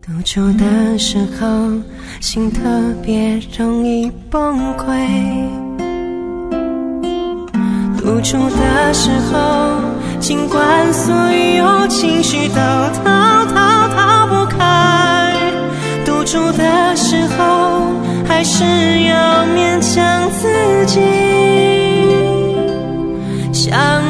独处的时候，心特别容易崩溃。独处的时候，尽管所有情绪都逃不开，独处的时候，还是要勉强自己想